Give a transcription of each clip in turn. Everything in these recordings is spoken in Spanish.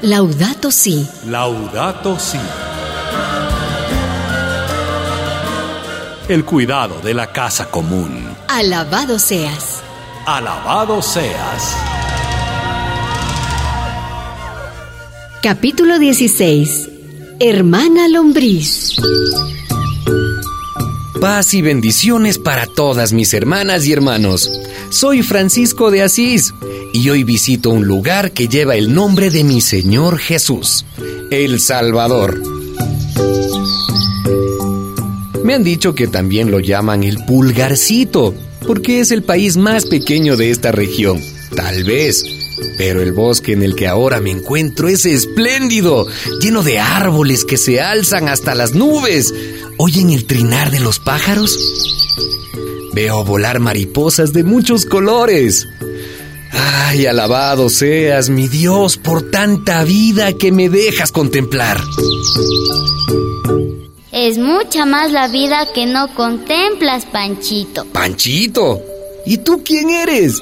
Laudato Si. Laudato Si. El cuidado de la casa común. Alabado seas. Alabado seas. Capítulo 16. Hermana Lombriz. Paz y bendiciones para todas mis hermanas y hermanos. Soy Francisco de Asís y hoy visito un lugar que lleva el nombre de mi Señor Jesús, El Salvador. Me han dicho que también lo llaman el Pulgarcito, porque es el país más pequeño de esta región. Tal vez, pero el bosque en el que ahora me encuentro es espléndido, lleno de árboles que se alzan hasta las nubes. ¿Oyen el trinar de los pájaros? Veo volar mariposas de muchos colores. ¡Ay, alabado seas, mi Dios, por tanta vida que me dejas contemplar! Es mucha más la vida que no contemplas, Panchito. ¡Panchito! ¿Y tú quién eres?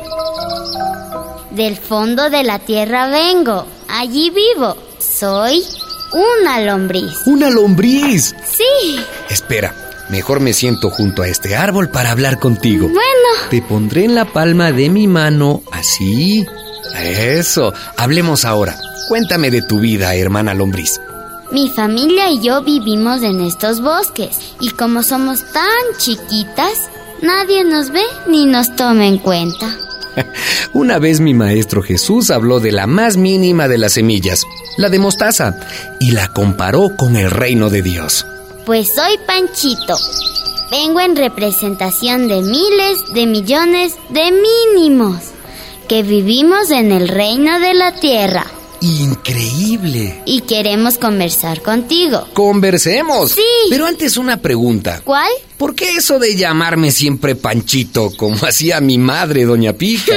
Del fondo de la tierra vengo. Allí vivo. Soy una lombriz. ¡Una lombriz! Sí. Espera, mejor me siento junto a este árbol para hablar contigo. Bueno. Te pondré en la palma de mi mano, así. Eso, hablemos ahora. Cuéntame de tu vida, hermana lombriz. Mi familia y yo vivimos en estos bosques y como somos tan chiquitas, nadie nos ve ni nos toma en cuenta. Una vez mi maestro Jesús habló de la más mínima de las semillas, la de mostaza, y la comparó con el reino de Dios. Pues soy Panchito. Vengo en representación de miles de millones de mínimos que vivimos en el reino de la tierra. ¡Increíble! Y queremos conversar contigo. ¡Conversemos! Sí. Pero antes una pregunta. ¿Cuál? ¿Por qué eso de llamarme siempre Panchito, como hacía mi madre, doña Pica?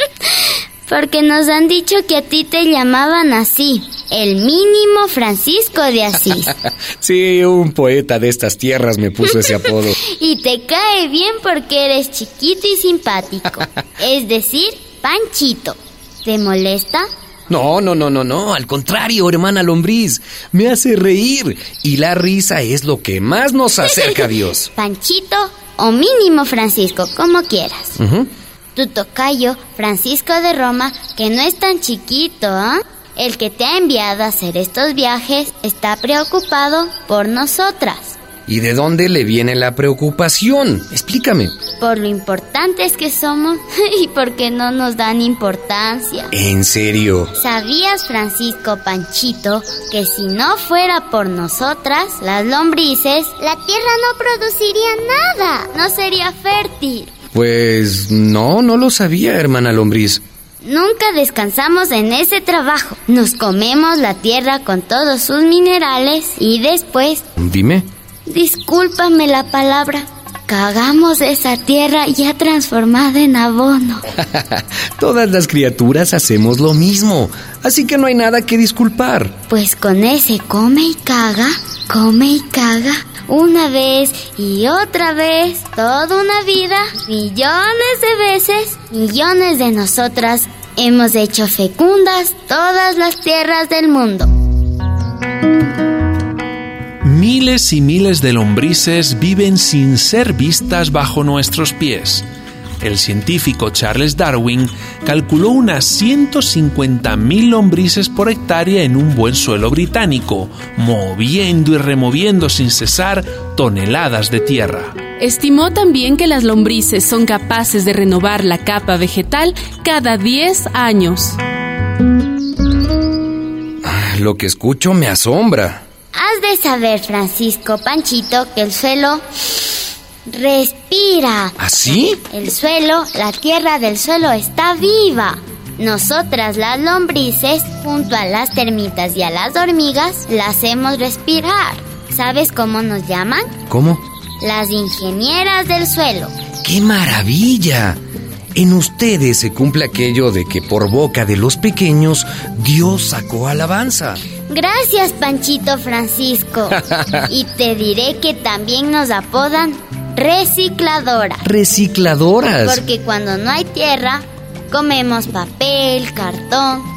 Porque nos han dicho que a ti te llamaban así, el mínimo Francisco de Asís. Sí, un poeta de estas tierras me puso ese apodo. Y te cae bien porque eres chiquito y simpático. Es decir, Panchito. ¿Te molesta? No, al contrario, hermana lombriz, me hace reír y la risa es lo que más nos acerca a Dios. Panchito o mínimo Francisco, como quieras. Tu tocayo, Francisco de Roma, que no es tan chiquito, ¿eh? El que te ha enviado a hacer estos viajes está preocupado por nosotras. ¿Y de dónde le viene la preocupación? Explícame. Por lo importantes que somos y porque no nos dan importancia. ¿En serio? ¿Sabías, Francisco Panchito, que si no fuera por nosotras, las lombrices, la tierra no produciría nada? No sería fértil. Pues no lo sabía, hermana lombriz. Nunca descansamos en ese trabajo. Nos comemos la tierra con todos sus minerales y después... Dime. Discúlpame la palabra. Cagamos esa tierra ya transformada en abono. Todas las criaturas hacemos lo mismo, así que no hay nada que disculpar. Pues con ese come y caga, una vez y otra vez, toda una vida, millones de veces, millones de nosotras hemos hecho fecundas todas las tierras del mundo. Miles y miles de lombrices viven sin ser vistas bajo nuestros pies. El científico Charles Darwin calculó unas 150.000 lombrices por hectárea en un buen suelo británico, moviendo y removiendo sin cesar toneladas de tierra. Estimó también que las lombrices son capaces de renovar la capa vegetal cada 10 años. Lo que escucho me asombra. Has de saber, Francisco Panchito, que el suelo respira. ¿Así? El suelo, la tierra del suelo está viva. Nosotras las lombrices, junto a las termitas y a las hormigas, la hacemos respirar. ¿Sabes cómo nos llaman? ¿Cómo? Las ingenieras del suelo. ¡Qué maravilla! En ustedes se cumple aquello de que por boca de los pequeños Dios sacó alabanza. Gracias, Panchito Francisco. Y te diré que también nos apodan recicladoras. ¿Recicladoras? Porque cuando no hay tierra, comemos papel, cartón.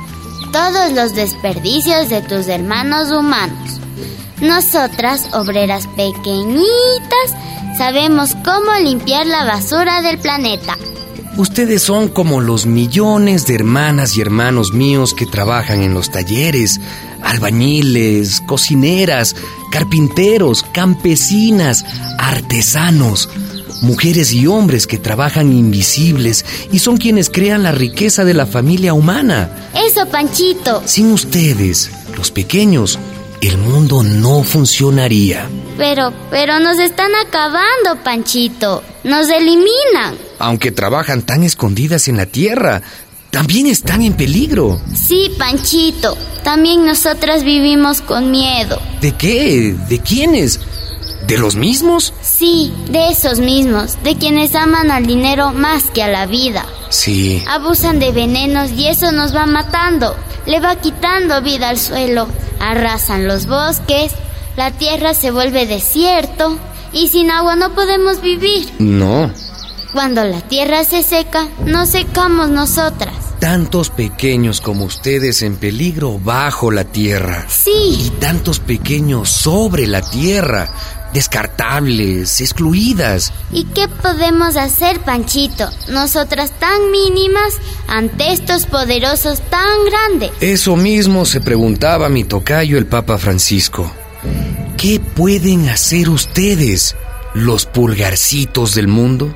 todos los desperdicios de tus hermanos humanos. Nosotras, obreras pequeñitas, sabemos cómo limpiar la basura del planeta. Ustedes son como los millones de hermanas y hermanos míos que trabajan en los talleres, albañiles, cocineras, carpinteros, campesinas, artesanos, mujeres y hombres que trabajan invisibles y son quienes crean la riqueza de la familia humana. Eso, Panchito. Sin ustedes, los pequeños, el mundo no funcionaría. Pero nos están acabando, Panchito. Nos eliminan. Aunque trabajan tan escondidas en la tierra, también están en peligro. Sí, Panchito. También nosotras vivimos con miedo. ¿De qué? ¿De quiénes? ¿De los mismos? Sí, de esos mismos. De quienes aman al dinero más que a la vida. Sí. Abusan de venenos y eso nos va matando. Le va quitando vida al suelo. Arrasan los bosques. La tierra se vuelve desierto. Y sin agua no podemos vivir. No. Cuando la tierra se seca, nos secamos nosotras. Tantos pequeños como ustedes en peligro bajo la tierra. Sí. Y tantos pequeños sobre la tierra, descartables, excluidas. ¿Y qué podemos hacer, Panchito? Nosotras tan mínimas ante estos poderosos tan grandes. Eso mismo se preguntaba mi tocayo el Papa Francisco. ¿Qué pueden hacer ustedes, los pulgarcitos del mundo?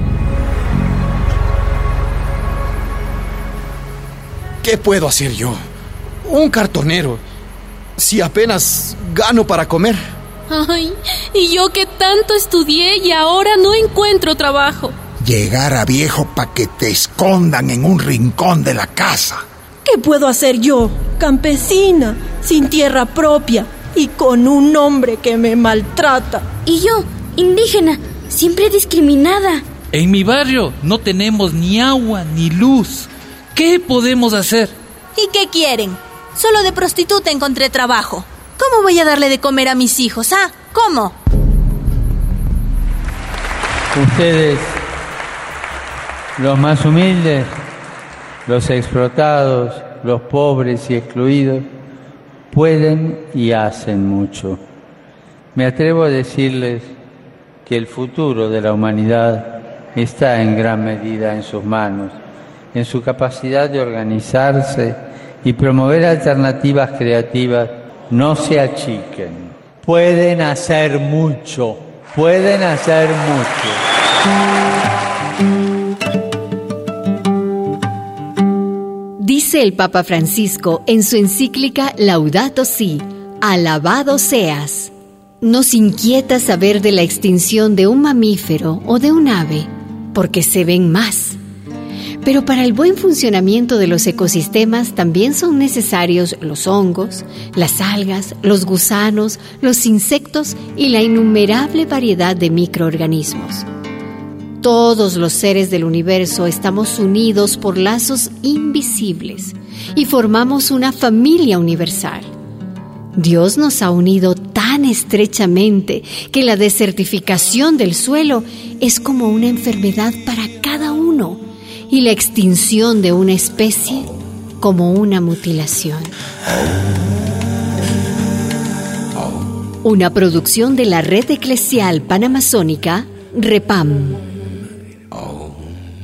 ¿Qué puedo hacer yo? Un cartonero, si apenas gano para comer. Ay, y yo que tanto estudié y ahora no encuentro trabajo. Llegar a viejo pa' que te escondan en un rincón de la casa. ¿Qué puedo hacer yo, campesina, sin tierra propia y con un hombre que me maltrata? Y yo, indígena, siempre discriminada. En mi barrio no tenemos ni agua ni luz. ¿Qué podemos hacer? ¿Y qué quieren? Solo de prostituta encontré trabajo. ¿Cómo voy a darle de comer a mis hijos? ¿Ah? ¿Cómo? Ustedes, los más humildes, los explotados, los pobres y excluidos, pueden y hacen mucho. Me atrevo a decirles que el futuro de la humanidad está en gran medida en sus manos, en su capacidad de organizarse y promover alternativas creativas. No se achiquen. Pueden hacer mucho. Pueden hacer mucho. Dice el Papa Francisco en su encíclica Laudato Si, alabado seas. Nos inquieta saber de la extinción de un mamífero o de un ave, porque se ven más. Pero para el buen funcionamiento de los ecosistemas también son necesarios los hongos, las algas, los gusanos, los insectos y la innumerable variedad de microorganismos. Todos los seres del universo estamos unidos por lazos invisibles y formamos una familia universal. Dios nos ha unido tan estrechamente que la desertificación del suelo es como una enfermedad para cada uno y la extinción de una especie como una mutilación. Una producción de la Red Eclesial Panamazónica, REPAM.